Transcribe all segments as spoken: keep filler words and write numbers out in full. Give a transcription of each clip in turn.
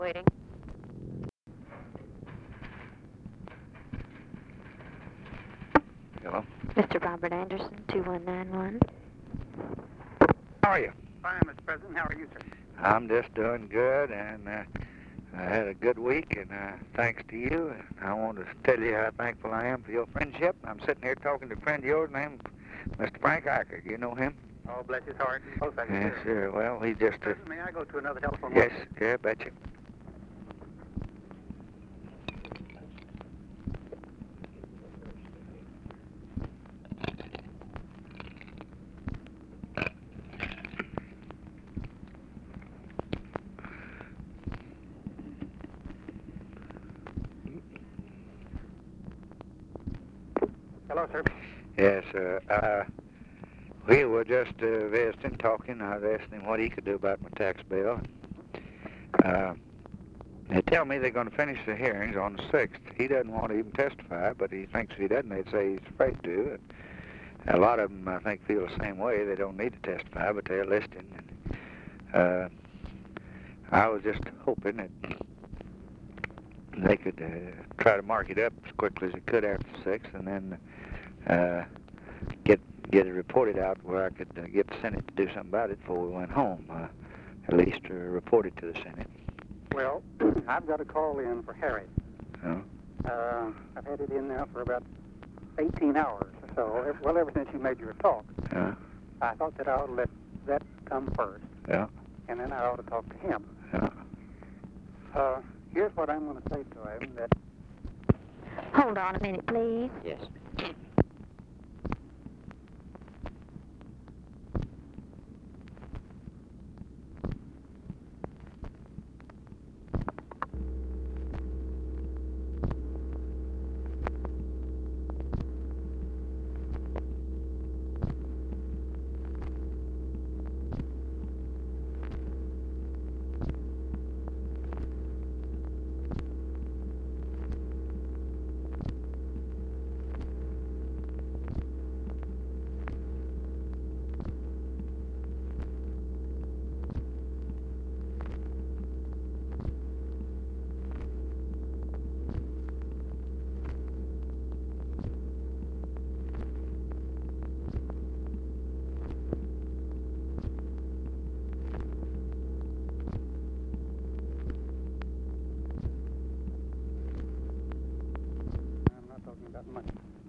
Waiting. Hello? Mister Robert Anderson, two one nine one. How are you? Fine, Mister President. How are you, sir? I'm just doing good, and uh, I had a good week, and uh, thanks to you. And I want to tell you how thankful I am for your friendship. I'm sitting here talking to a friend of yours named Mister Frank Eicher. You know him? Oh, bless his heart. Both of you. Yes, sir. Well, he's just a... President, may I go to another telephone? Yes, yeah, betcha. Hello, sir. Yes, sir. Uh, we were just uh, visiting, talking. I was asking him what he could do about my tax bill. Uh, they tell me they're going to finish the hearings on the sixth. He doesn't want to even testify, but he thinks if he doesn't, they'd say he's afraid to. And a lot of them, I think, feel the same way. They don't need to testify, but they're listening. And, uh, I was just hoping that they could uh, try to mark it up as quickly as they could after the sixth, and then uh, get get it reported out where I could uh, get the Senate to do something about it before we went home. Uh, at least uh, report it to the Senate. Well, I've got a call in for Harry. Oh. Uh, I've had it in now for about eighteen hours or so. Well, ever since you made your talk. Yeah. I thought that I ought to let that come first. Yeah. And then I ought to talk to him. Yeah. Uh, here's what I'm going to say to him, that... Hold on a minute, please. Yes. I'm not talking about money.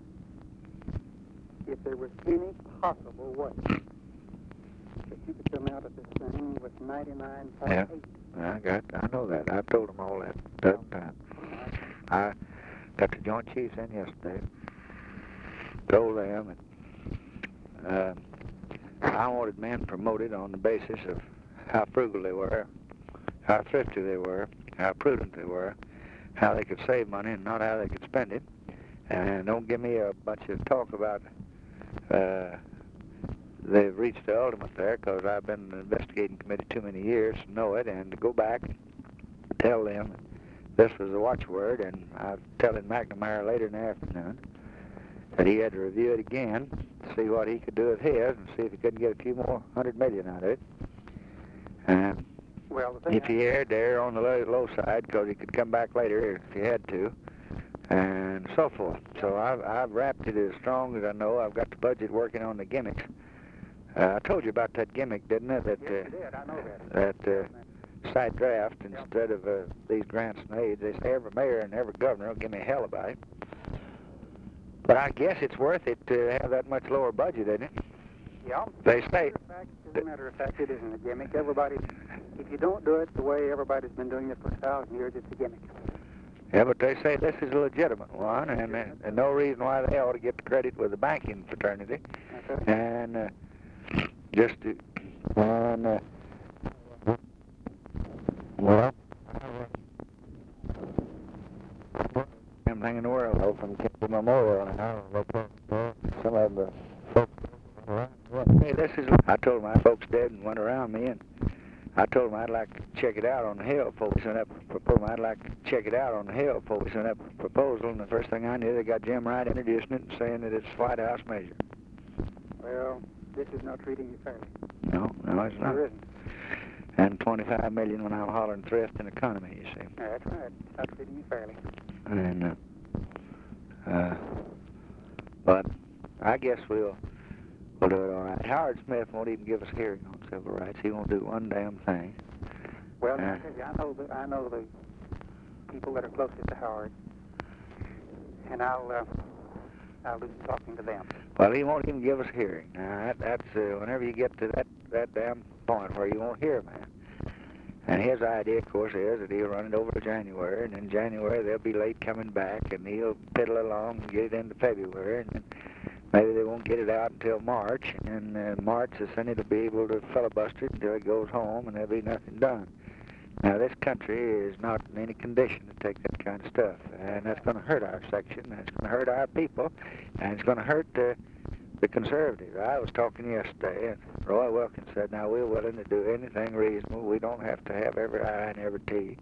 If there was any possible way that you could come out of this thing with ninety-nine point eight. Yeah. I got, I know that. I've told them all that a dozen times. I got the Joint Chiefs in yesterday. Told them, and uh, I wanted men promoted on the basis of how frugal they were, how thrifty they were, how prudent they were, how they could save money and not how they could spend it. And don't give me a bunch of talk about uh, they've reached the ultimate there, because I've been an investigating committee too many years to know it, and to go back and tell them this was the watchword, and I was telling McNamara later in the afternoon that he had to review it again, see what he could do with his, and see if he couldn't get a few more hundred million out of it. And Well, the thing if he erred there on the low, low side, because he could come back later if he had to, and so forth. So I've, I've wrapped it as strong as I know. I've got the budget working on the gimmicks. Uh, I told you about that gimmick, didn't I? That, Yes, uh, you did. I know that. that uh, side draft, instead of uh, these grants and aids, they say every mayor and every governor will give me hell about it. But I guess it's worth it to have that much lower budget, isn't it? Yeah. They say... As a, fact, as a matter of fact, it isn't a gimmick. Everybody, if you don't do it the way everybody's been doing it for a thousand years, it's a gimmick. Yeah, but they say this is a legitimate one, and, uh, and no reason why they ought to get the credit with the banking fraternity. Okay. And uh, just to... And, uh, well... Everything in the world, though, from Kennedy Memorial, and I don't know, some of the folks... Hey, this is... I told my folks dead and went around me, and I told them I'd like to check it out on the Hill before we sent up a proposal. I'd like to check it out on the Hill before we sent up a proposal, and the first thing I knew, they got Jim Wright introducing it and saying that it's White House measure. Well, this is not treating you fairly. No, no, it's not. There isn't. and twenty-five million when I'm hollering thrift and economy, you see. Yeah, that's right. It's not treating you fairly. And, uh, uh, but I guess we'll, we'll do it all right. Howard Smith won't even give us a hearing on civil rights. He won't do one damn thing. Well, Uh, I tell you, I know the, I know the people that are closest to Howard, and I'll uh, I'll do some talking to them. Well, he won't even give us a hearing. Now, that, that's uh, whenever you get to that, that damn point where you won't hear a man. And his idea, of course, is that he'll run it over to January, and in January they'll be late coming back, and he'll piddle along and get it into February, and then maybe they won't get it out until March, and in uh, March the Senate will be able to filibuster it until he goes home, and there'll be nothing done. Now, this country is not in any condition to take that kind of stuff, and that's going to hurt our section, and it's going to hurt our people, and it's going to hurt uh, the conservatives. I was talking yesterday, and Roy Wilkins said, now, we're willing to do anything reasonable. We don't have to have every I and every T.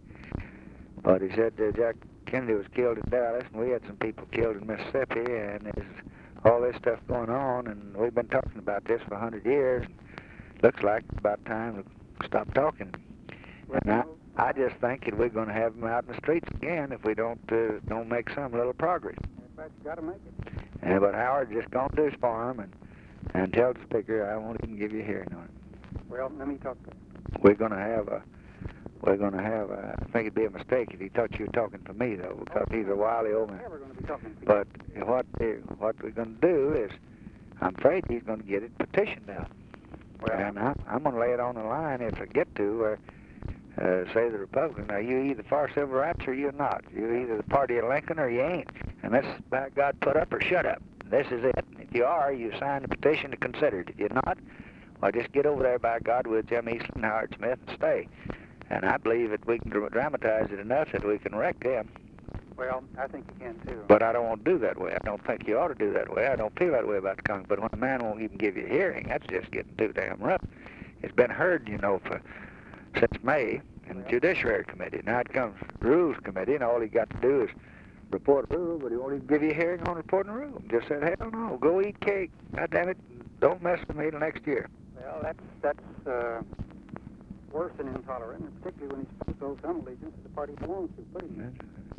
But he said uh, Jack Kennedy was killed in Dallas, and we had some people killed in Mississippi, and there's all this stuff going on, and we've been talking about this for a hundred years. Looks like it's about time to stop talking. And I, I just think that we're going to have them out in the streets again if we don't uh, don't make some little progress. That's right, you got to make it. And but Howard just going to do his for him and and tell the speaker I won't even give you a hearing on it. Well, let me talk to him. We're going to have a we're going to have a, I think it'd be a mistake if he thought you were talking to me though, because he's a wily old I'm man. never going to be talking to you. But what they, what we're going to do is, I'm afraid he's going to get it petitioned out. Well, And I, I'm going to lay it on the line if I get to where. Uh, say the Republican, now you either for civil rights or you're not. You're either the party of Lincoln or you ain't. And this, by God, put up or shut up. This is it. If you are, you sign the petition to consider it. If you're not, well, just get over there, by God, with Jim Eastland and Howard Smith and stay. And I believe that we can dramatize it enough that we can wreck them. well, I think you can too. But I don't want to do that way. I don't think you ought to do that way. I don't feel that way about the Congress. But when a man won't even give you a hearing, that's just getting too damn rough. It's been heard, you know, for since May in the Judiciary Committee. Now it comes to the Rules Committee, and all he got to do is report a rule, but he won't even give you a hearing on reporting a rule. Just said, hell no, go eat cake. God damn it, don't mess with me till next year. Well, that's that's uh, worse than intolerant, and particularly when he's supposed to owe some allegiance to the party he belongs to. Pretty much.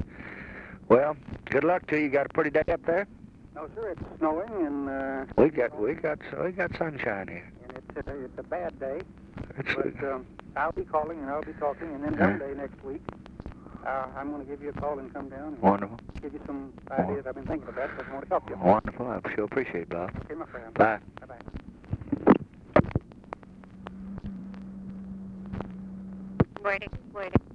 Well, good luck to you. You got a pretty day up there? No, sir, it's snowing, and uh, We got we got we got sunshine here. and it's a, it's a bad day. It's, But um, I'll be calling and I'll be talking, and then one day next week, uh, I'm going to give you a call and come down and wonderful, give you some ideas I've been thinking about, because I want to talk to you. wonderful. I sure appreciate it, Bob. Okay, my friend. Bye. Bye-bye. Waiting, waiting.